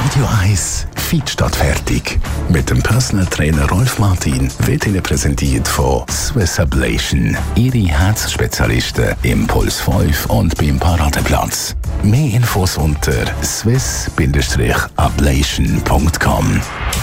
Radio 1 Fit statt fertig. Mit dem Personal Trainer Rolf Martin wird Ihnen präsentiert von Swiss Ablation. Ihre Herzspezialisten im Puls 5 und beim Paradeplatz. Mehr Infos unter swiss-ablation.com.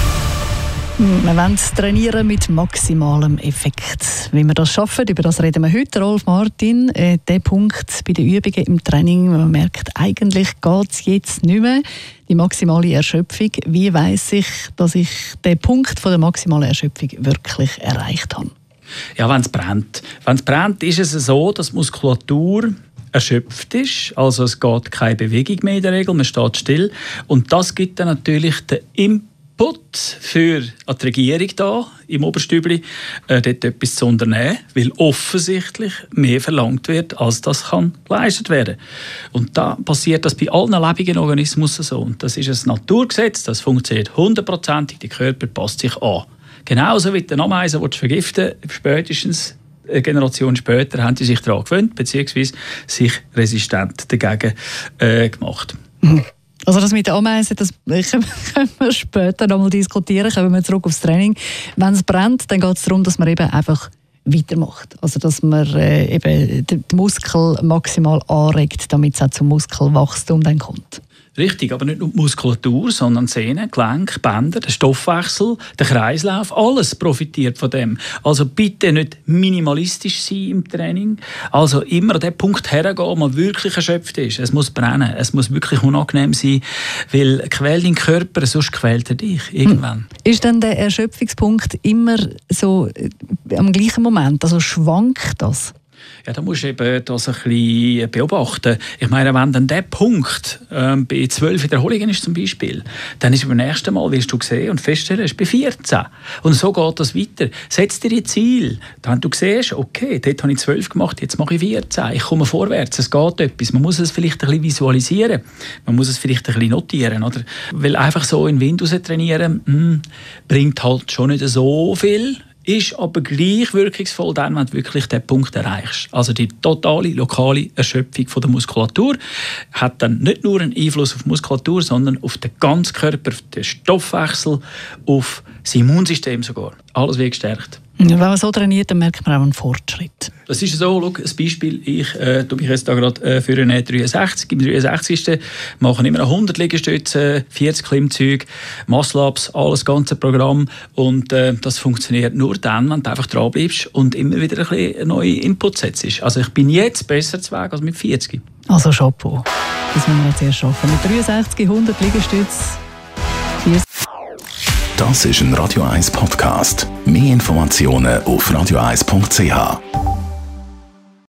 Wir wollen trainieren mit maximalem Effekt. Wie wir das schaffen, über das reden wir heute. Rolf Martin, der Punkt bei den Übungen im Training, man merkt, eigentlich geht es jetzt nicht mehr. Die maximale Erschöpfung. Wie weiss ich, dass ich den Punkt von der maximalen Erschöpfung wirklich erreicht habe? Ja, wenn es brennt. Wenn es brennt, ist es so, dass die Muskulatur erschöpft ist. Also es geht keine Bewegung mehr in der Regel, man steht still. Und das gibt dann natürlich den Input für die Regierung da im Oberstübli, dort etwas zu unternehmen, weil offensichtlich mehr verlangt wird, als das kann geleistet werden. Und da passiert das bei allen lebenden Organismen so. Und das ist ein Naturgesetz, das funktioniert 100%, der Körper passt sich an. Genauso wie die Ameisen, die du vergiften, spätestens eine Generation später haben sie sich daran gewöhnt, beziehungsweise sich resistent dagegen gemacht. Also das mit den Ameisen, das können wir später noch mal diskutieren. Kommen wir zurück aufs Training. Wenn es brennt, dann geht es darum, dass man eben einfach weitermacht. Also dass man eben den Muskel maximal anregt, damit es auch zum Muskelwachstum dann kommt. Richtig, aber nicht nur die Muskulatur, sondern Sehnen, Gelenke, Bänder, der Stoffwechsel, der Kreislauf, alles profitiert von dem. Also bitte nicht minimalistisch sein im Training. Also immer an den Punkt hergehen, wo man wirklich erschöpft ist. Es muss brennen, es muss wirklich unangenehm sein, weil quält dein Körper, sonst quält er dich irgendwann. Ist dann der Erschöpfungspunkt immer so am gleichen Moment? Also schwankt das? Ja, da musst du eben das ein bisschen beobachten. Ich meine, wenn dann der Punkt bei 12 Wiederholungen ist zum Beispiel, dann ist beim nächsten Mal, wirst du sehen und feststellen, es ist bei 14. Und so geht das weiter. Setz dir ein Ziel. Wenn du siehst, okay, dort habe ich 12 gemacht, jetzt mache ich 14. Ich komme vorwärts, es geht etwas. Man muss es vielleicht ein bisschen visualisieren. Man muss es vielleicht ein bisschen notieren. Oder? Weil einfach so in den Wind raus trainieren, bringt halt schon nicht so viel. Ist aber gleich wirkungsvoll dann, wenn du wirklich den Punkt erreichst. Also die totale, lokale Erschöpfung von der Muskulatur hat dann nicht nur einen Einfluss auf die Muskulatur, sondern auf den ganzen Körper, auf den Stoffwechsel, auf das Immunsystem sogar. Alles wird gestärkt. Wenn man so trainiert, dann merkt man auch einen Fortschritt. Das ist so, schau, ein Beispiel, ich tue mich jetzt da gerade für eine 63. Im 63. mache ich immer 100 Liegestützen, 40 Klimmzüge, Muscle-Ups, alles ganze Programm. Und das funktioniert nur dann, wenn du einfach dran bleibst und immer wieder ein bisschen neue Inputs setzt. Also ich bin jetzt besser zu Weg als mit 40. Also Chapeau. Das müssen wir jetzt erst schaffen. Mit 63, 100 Liegestützen, 40. Das ist ein Radio 1 Podcast. Mehr Informationen auf radio1.ch.